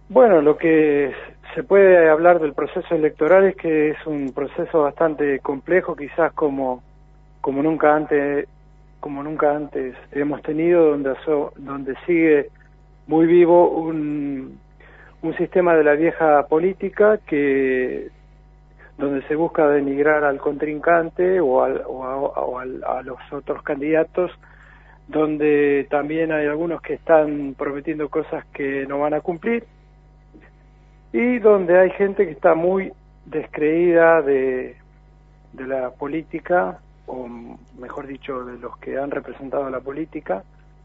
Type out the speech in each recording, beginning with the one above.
Bueno, lo que se puede hablar del proceso electoral es que es un proceso bastante complejo, quizás como nunca antes hemos tenido, donde sigue muy vivo un sistema de la vieja política donde se busca denigrar al contrincante a los otros candidatos, donde también hay algunos que están prometiendo cosas que no van a cumplir, y donde hay gente que está muy descreída de la política, o mejor dicho, de los que han representado la política.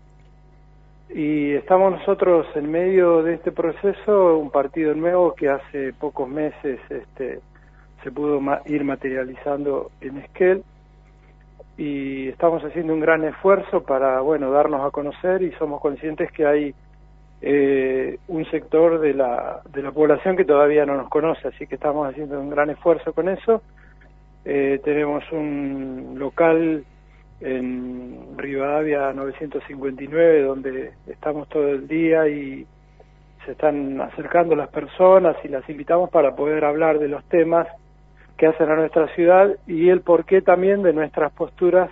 Y estamos nosotros en medio de este proceso, un partido nuevo que hace pocos meses se pudo ir materializando en Esquel, y estamos haciendo un gran esfuerzo para, darnos a conocer, y somos conscientes que hay un sector de la población que todavía no nos conoce, así que estamos haciendo un gran esfuerzo con eso. Tenemos un local en Rivadavia 959 donde estamos todo el día y se están acercando las personas y las invitamos para poder hablar de los temas que hacen a nuestra ciudad y el porqué también de nuestras posturas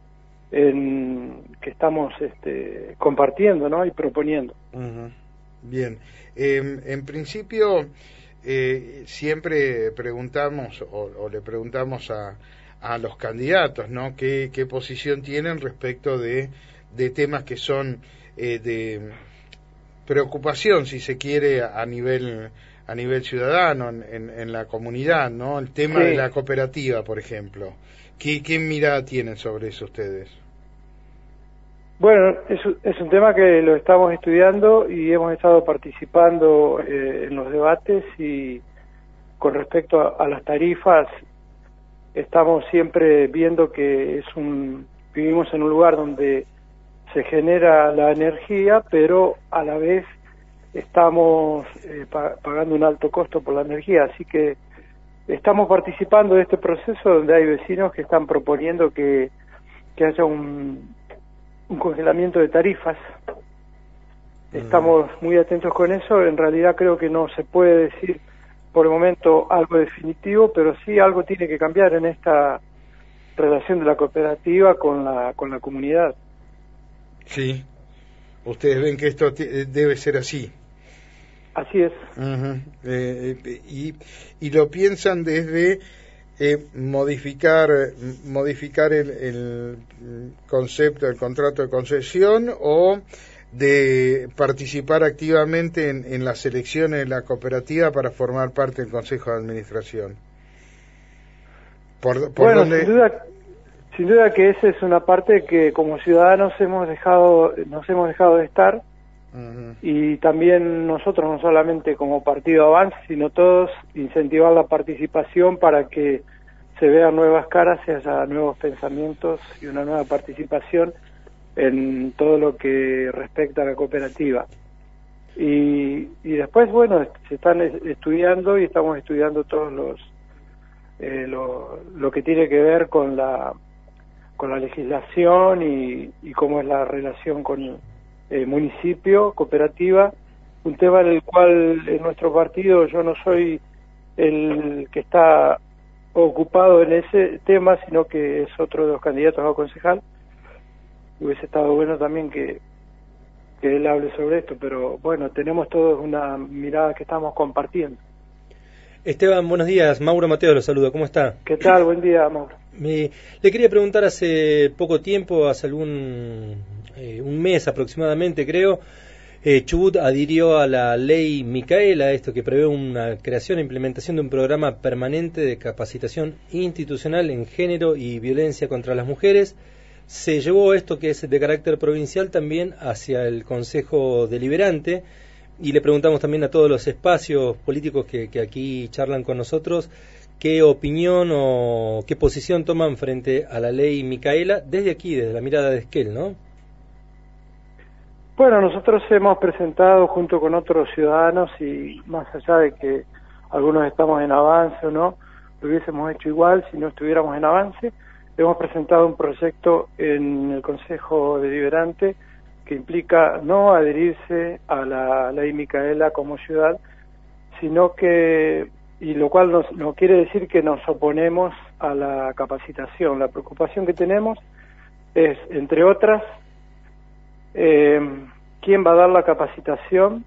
que estamos compartiendo, ¿no? Y proponiendo. Uh-huh. Bien, en principio siempre preguntamos o le preguntamos a los candidatos, ¿no? ¿Qué posición tienen respecto de temas que son de preocupación, si se quiere, a nivel ciudadano, en la comunidad, ¿no? El tema de la cooperativa, por ejemplo. ¿Qué mirada tienen sobre eso ustedes? Bueno, es un tema que lo estamos estudiando y hemos estado participando en los debates, y con respecto a las tarifas estamos siempre viendo que vivimos en un lugar donde se genera la energía, pero a la vez estamos pagando un alto costo por la energía, así que estamos participando de este proceso donde hay vecinos que están proponiendo que haya un congelamiento de tarifas. Estamos muy atentos con eso. En realidad creo que no se puede decir por el momento algo definitivo, pero sí algo tiene que cambiar en esta relación de la cooperativa con la comunidad. Sí, ustedes ven que esto debe ser así. Así es. Uh-huh. Y lo piensan desde modificar el concepto del contrato de concesión, o de participar activamente en las elecciones de la cooperativa para formar parte del Consejo de Administración. Bueno, sin duda que esa es una parte que como ciudadanos nos hemos dejado de estar. Uh-huh. Y también nosotros, no solamente como Partido Avance, sino todos, incentivar la participación para que se vean nuevas caras y haya nuevos pensamientos y una nueva participación en todo lo que respecta a la cooperativa. Y después, se están estudiando, y estamos estudiando todos lo que tiene que ver con la legislación y cómo es la relación con municipio, cooperativa, un tema en el cual en nuestro partido yo no soy el que está ocupado en ese tema, sino que es otro de los candidatos a concejal. Hubiese estado bueno también que él hable sobre esto, pero tenemos todos una mirada que estamos compartiendo. Esteban, buenos días. Mauro Mateo lo saluda. ¿Cómo está? ¿Qué tal? Buen día, Mauro. Le quería preguntar, hace poco tiempo, hace un mes aproximadamente, creo, Chubut adhirió a la ley Micaela, esto que prevé una creación e implementación de un programa permanente de capacitación institucional en género y violencia contra las mujeres. Se llevó esto, que es de carácter provincial, también hacia el Consejo Deliberante, y le preguntamos también a todos los espacios políticos que aquí charlan con nosotros qué opinión o qué posición toman frente a la ley Micaela desde aquí, desde la mirada de Esquel, ¿no? Bueno, nosotros hemos presentado junto con otros ciudadanos, y más allá de que algunos estamos en avance o no, lo hubiésemos hecho igual si no estuviéramos en avance, hemos presentado un proyecto en el Consejo Deliberante que que implica no adherirse a la ley Micaela como ciudad, sino que, y lo cual no quiere decir que nos oponemos a la capacitación. La preocupación que tenemos es, entre otras, quién va a dar la capacitación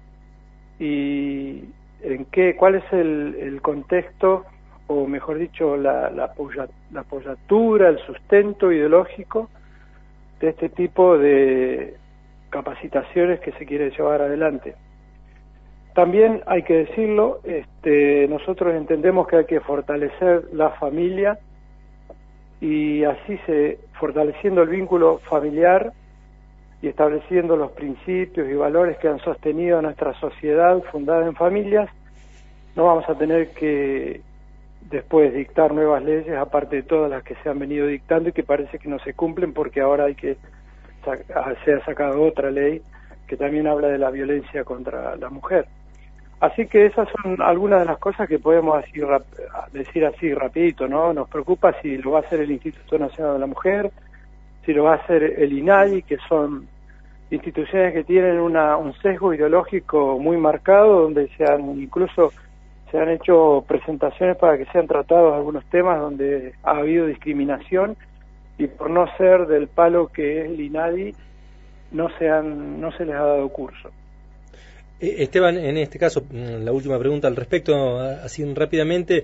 y cuál es el contexto, o mejor dicho, la apoyatura, el sustento ideológico de este tipo de capacitaciones que se quiere llevar adelante. También hay que decirlo, nosotros entendemos que hay que fortalecer la familia, y así fortaleciendo el vínculo familiar y estableciendo los principios y valores que han sostenido a nuestra sociedad fundada en familias, no vamos a tener que después dictar nuevas leyes, aparte de todas las que se han venido dictando y que parece que no se cumplen, porque ahora se ha sacado otra ley que también habla de la violencia contra la mujer. Así que esas son algunas de las cosas que podemos decir así rapidito, ¿no? Nos preocupa si lo va a hacer el Instituto Nacional de la Mujer, si lo va a hacer el INADI, que son instituciones que tienen un sesgo ideológico muy marcado, donde incluso se han hecho presentaciones para que sean tratados algunos temas donde ha habido discriminación, y por no ser del palo que es el INADI, no se les ha dado curso. Esteban, en este caso, la última pregunta al respecto, así rápidamente,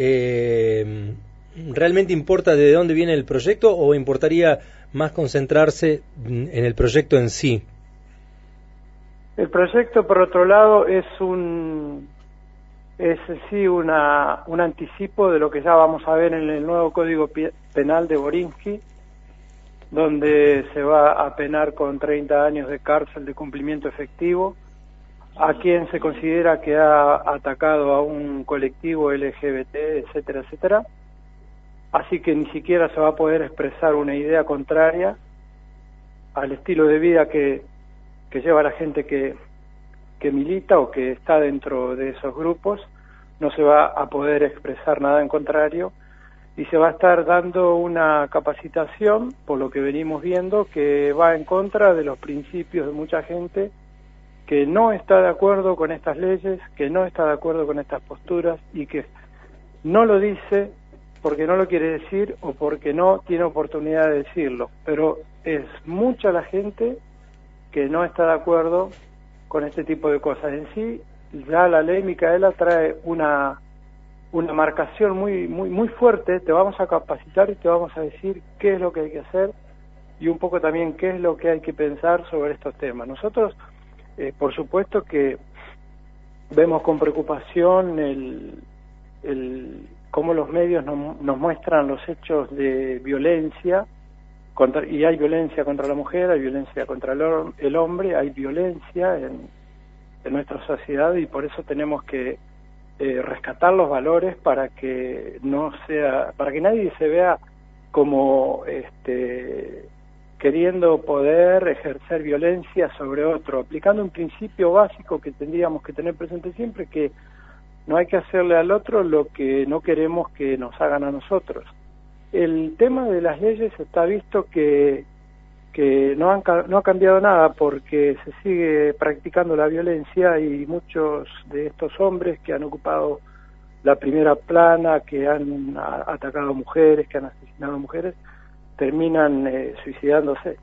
¿realmente importa de dónde viene el proyecto o importaría más concentrarse en el proyecto en sí? El proyecto, por otro lado, es un anticipo de lo que ya vamos a ver en el nuevo Código Penal de Borinsky, donde se va a penar con 30 años de cárcel de cumplimiento efectivo a quien se considera que ha atacado a un colectivo LGBT, etcétera, etcétera. Así que ni siquiera se va a poder expresar una idea contraria al estilo de vida que lleva la gente que milita o que está dentro de esos grupos. No se va a poder expresar nada en contrario, y se va a estar dando una capacitación, por lo que venimos viendo, que va en contra de los principios de mucha gente que no está de acuerdo con estas leyes, que no está de acuerdo con estas posturas, y que no lo dice porque no lo quiere decir o porque no tiene oportunidad de decirlo, pero es mucha la gente que no está de acuerdo con este tipo de cosas. En sí, ya la ley Micaela trae una marcación muy fuerte. Te vamos a capacitar y te vamos a decir qué es lo que hay que hacer, y un poco también qué es lo que hay que pensar sobre estos temas. Nosotros, por supuesto que vemos con preocupación cómo los medios nos muestran los hechos de violencia, y hay violencia contra la mujer, hay violencia contra el hombre, hay violencia en nuestra sociedad, y por eso tenemos que rescatar los valores para que nadie se vea como queriendo poder ejercer violencia sobre otro, aplicando un principio básico que tendríamos que tener presente siempre, que no hay que hacerle al otro lo que no queremos que nos hagan a nosotros. El tema de las leyes está visto que no ha cambiado nada, porque se sigue practicando la violencia, y muchos de estos hombres que han ocupado la primera plana, que han atacado a mujeres, que han asesinado a mujeres, terminan suicidándose.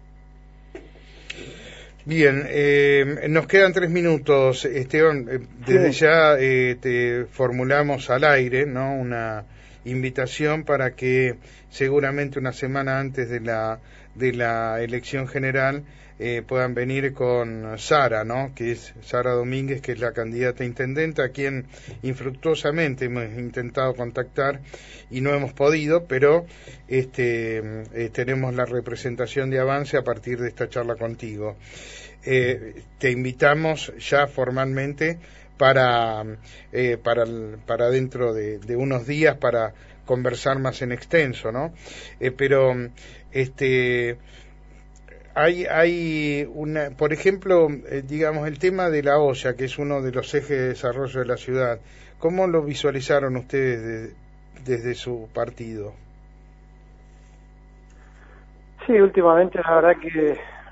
Bien, nos quedan 3 minutos, Esteban. Desde ya te formulamos al aire, ¿no?, una invitación para que seguramente una semana antes de la elección general puedan venir con Sara, ¿no?, que es Sara Domínguez, que es la candidata a intendente, a quien infructuosamente hemos intentado contactar y no hemos podido, pero tenemos la representación de Avance a partir de esta charla contigo. Te invitamos ya formalmente para dentro de unos días para conversar más en extenso, ¿no? Pero hay una, por ejemplo, digamos, el tema de la olla, que es uno de los ejes de desarrollo de la ciudad. ¿Cómo lo visualizaron ustedes desde su partido? Sí, últimamente la verdad que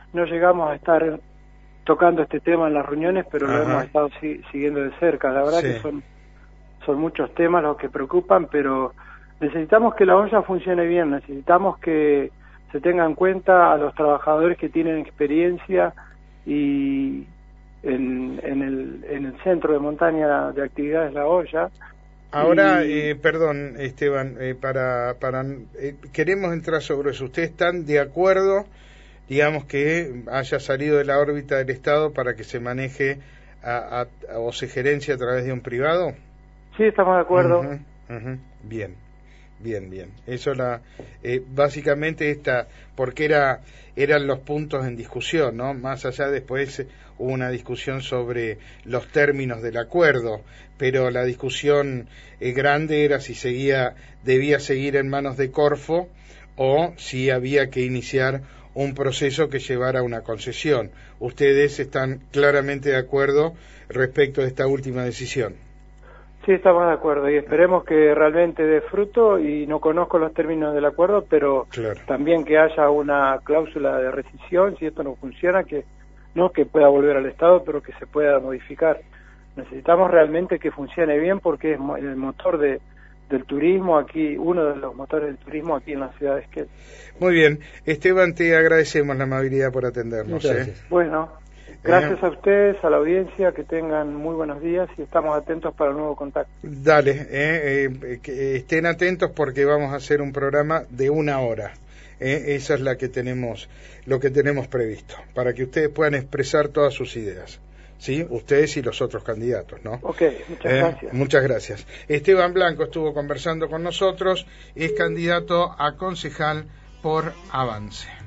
no llegamos a estar tocando este tema en las reuniones, pero lo Ajá. hemos estado siguiendo de cerca. La verdad Sí. que son muchos temas los que preocupan, pero necesitamos que la olla funcione bien, necesitamos que se tenga en cuenta a los trabajadores que tienen experiencia y en el centro de montaña de actividades La Olla. Ahora, perdón, Esteban, queremos entrar sobre eso. ¿Ustedes están de acuerdo, digamos, que haya salido de la órbita del Estado para que se maneje o se gerencie a través de un privado? Sí, estamos de acuerdo. Bien. Eso básicamente porque eran los puntos en discusión, ¿no? Más allá después hubo una discusión sobre los términos del acuerdo, pero la discusión grande era si debía seguir en manos de Corfo o si había que iniciar un proceso que llevara a una concesión. Ustedes están claramente de acuerdo respecto de esta última decisión. Sí, estamos de acuerdo y esperemos que realmente dé fruto, y no conozco los términos del acuerdo, pero Claro. también que haya una cláusula de rescisión si esto no funciona, que pueda volver al Estado, pero que se pueda modificar. Necesitamos realmente que funcione bien porque es el motor del turismo aquí, uno de los motores del turismo aquí en la ciudad de Esquel. Muy bien, Esteban, te agradecemos la amabilidad por atendernos. Muchas gracias. Bueno, gracias a ustedes, a la audiencia, que tengan muy buenos días y estamos atentos para el nuevo contacto. Dale, que estén atentos porque vamos a hacer un programa de 1 hora. Esa es lo que tenemos previsto, para que ustedes puedan expresar todas sus ideas. ¿Sí? Ustedes y los otros candidatos, ¿no? Ok, muchas gracias. Muchas gracias. Esteban Blanco estuvo conversando con nosotros, es candidato a concejal por Avance.